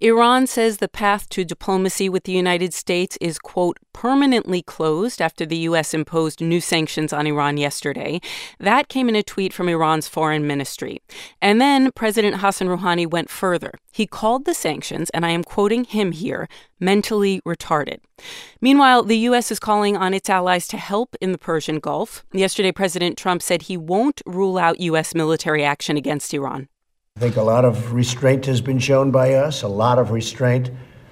Iran says the path to diplomacy with the United States is, quote, permanently closed after the U.S. imposed new sanctions on Iran yesterday. That came in a tweet from Iran's foreign ministry. And then President Hassan Rouhani went further. He called the sanctions, and I am quoting him here, mentally retarded. Meanwhile, the U.S. is calling on its allies to help in the Persian Gulf. Yesterday, President Trump said he won't rule out U.S. military action against Iran. I think a lot of restraint has been shown by us, a lot of restraint,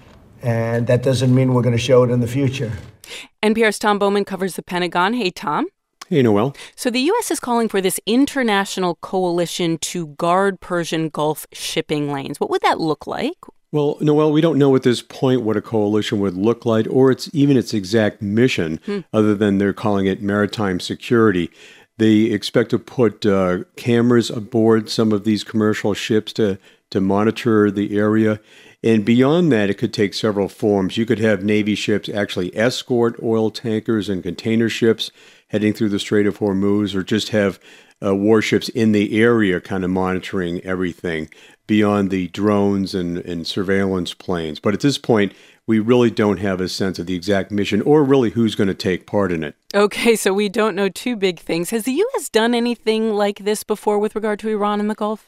and that doesn't mean we're going to show it in the future. NPR's Tom Bowman covers the Pentagon. Hey, Tom. Hey, Noel. So the U.S. is calling for this international coalition to guard Persian Gulf shipping lanes. What would that look like? Well, Noel, we don't know at this point what a coalition would look like or its exact mission, other than they're calling it maritime security. They expect to put cameras aboard some of these commercial ships to monitor the area. And beyond that, it could take several forms. You could have Navy ships actually escort oil tankers and container ships heading through the Strait of Hormuz, or just have warships in the area kind of monitoring everything beyond the drones and surveillance planes. But at this point, we really don't have a sense of the exact mission or really who's going to take part in it. Okay, so we don't know two big things. Has the U.S. done anything like this before with regard to Iran in the Gulf?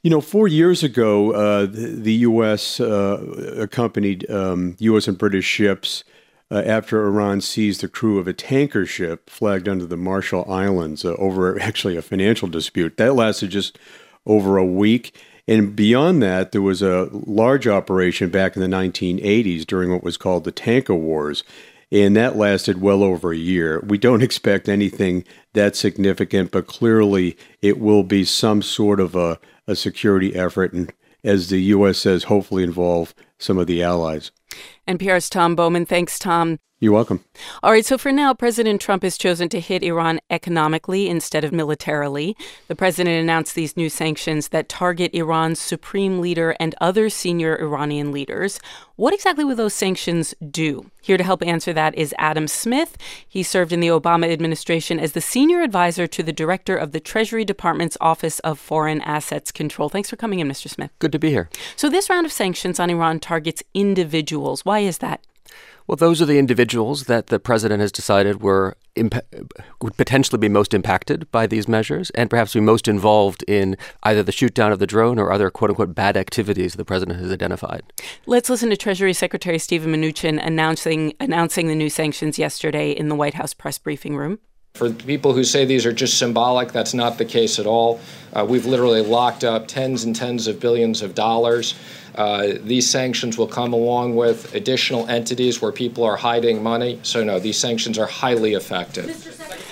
4 years ago, the U.S. Accompanied U.S. and British ships after Iran seized the crew of a tanker ship flagged under the Marshall Islands over actually a financial dispute. That lasted just over a week. And beyond that, there was a large operation back in the 1980s during what was called the Tanker Wars, and that lasted well over a year. We don't expect anything that significant, but clearly it will be some sort of a security effort, and as the U.S. says, hopefully involve some of the allies. NPR's Tom Bowman. Thanks, Tom. You're welcome. All right, so for now, President Trump has chosen to hit Iran economically instead of militarily. The president announced these new sanctions that target Iran's supreme leader and other senior Iranian leaders. What exactly will those sanctions do? Here to help answer that is Adam Smith. He served in the Obama administration as the senior advisor to the director of the Treasury Department's Office of Foreign Assets Control. Thanks for coming in, Mr. Smith. Good to be here. So this round of sanctions on Iran targets individuals. Why is that? Well, those are the individuals that the president has decided would potentially be most impacted by these measures and perhaps be most involved in either the shoot down of the drone or other quote-unquote bad activities the president has identified. Let's listen to Treasury Secretary Steven Mnuchin announcing the new sanctions yesterday in the White House press briefing room. For people who say these are just symbolic, that's not the case at all. We've literally locked up tens and tens of billions of dollars. These sanctions will come along with additional entities where people are hiding money. So no, these sanctions are highly effective.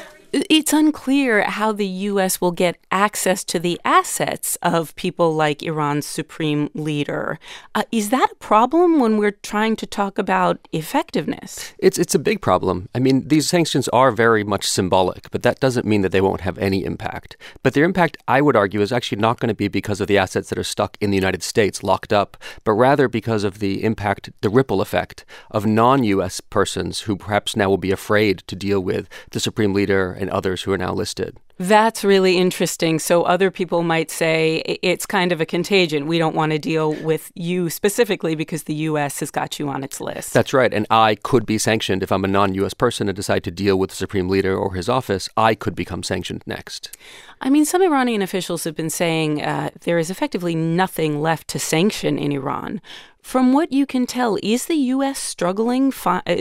It's unclear how the U.S. will get access to the assets of people like Iran's supreme leader. Is that a problem when we're trying to talk about effectiveness? It's a big problem. I mean, these sanctions are very much symbolic, but that doesn't mean that they won't have any impact. But their impact, I would argue, is actually not going to be because of the assets that are stuck in the United States, locked up, but rather because of the impact, the ripple effect of non-U.S. persons who perhaps now will be afraid to deal with the supreme leader and others who are now listed. That's really interesting. So other people might say it's kind of a contagion. We don't want to deal with you specifically because the U.S. has got you on its list. That's right. And I could be sanctioned if I'm a non-U.S. person and decide to deal with the supreme leader or his office. I could become sanctioned next. I mean, some Iranian officials have been saying there is effectively nothing left to sanction in Iran. From what you can tell, is the U.S. struggling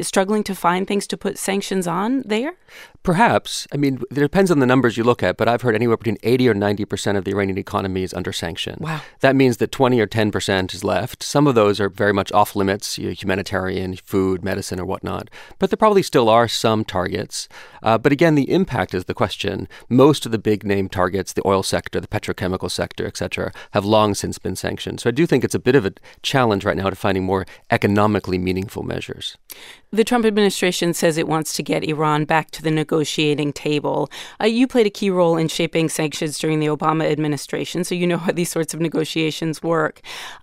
to find things to put sanctions on there? Perhaps. I mean, it depends on the numbers you look at, but I've heard anywhere between 80 or 90% of the Iranian economy is under sanction. Wow. That means that 20 or 10% is left. Some of those are very much off limits, humanitarian, food, medicine, or whatnot. But there probably still are some targets. But again, the impact is the question. Most of the big name targets, the oil sector, the petrochemical sector, et cetera, have long since been sanctioned. So I do think it's a bit of a challenge right now to finding more economically meaningful measures. The Trump administration says it wants to get Iran back to the negotiating table. You played a key role in shaping sanctions during the Obama administration, so you know how these sorts of negotiations work.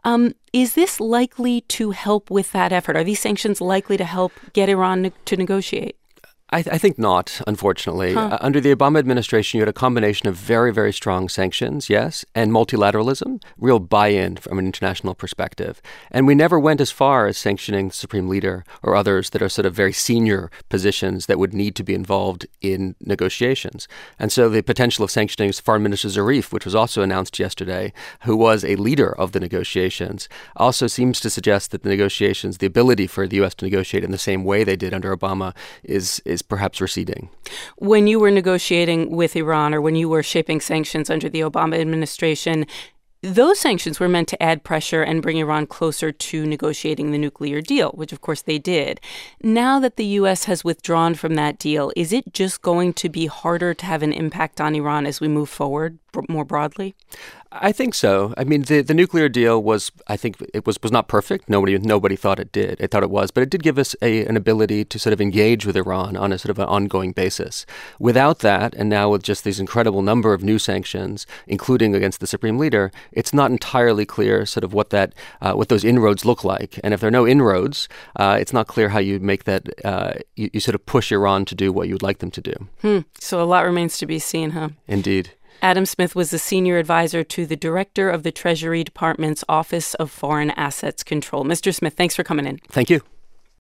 Is this likely to help with that effort? Are these sanctions likely to help get Iran to negotiate? I think not, unfortunately. Under the Obama administration, you had a combination of very, very strong sanctions, yes, and multilateralism, real buy-in from an international perspective. And we never went as far as sanctioning the Supreme Leader or others that are sort of very senior positions that would need to be involved in negotiations. And so the potential of sanctioning Foreign Minister Zarif, which was also announced yesterday, who was a leader of the negotiations, also seems to suggest that the negotiations, the ability for the U.S. to negotiate in the same way they did under Obama is perhaps receding. When you were negotiating with Iran, or when you were shaping sanctions under the Obama administration, those sanctions were meant to add pressure and bring Iran closer to negotiating the nuclear deal, which of course they did. Now that the U.S. has withdrawn from that deal, is it just going to be harder to have an impact on Iran as we move forward more broadly? I think so. I mean, the nuclear deal was not perfect. Nobody thought it did. It thought it was, but it did give us an ability to sort of engage with Iran on a sort of an ongoing basis. Without that, and now with just these incredible number of new sanctions, including against the Supreme Leader, it's not entirely clear sort of what those inroads look like. And if there are no inroads, it's not clear how you make that. You sort of push Iran to do what you would like them to do. So a lot remains to be seen, huh? Indeed. Adam Smith was the senior advisor to the director of the Treasury Department's Office of Foreign Assets Control. Mr. Smith, thanks for coming in. Thank you.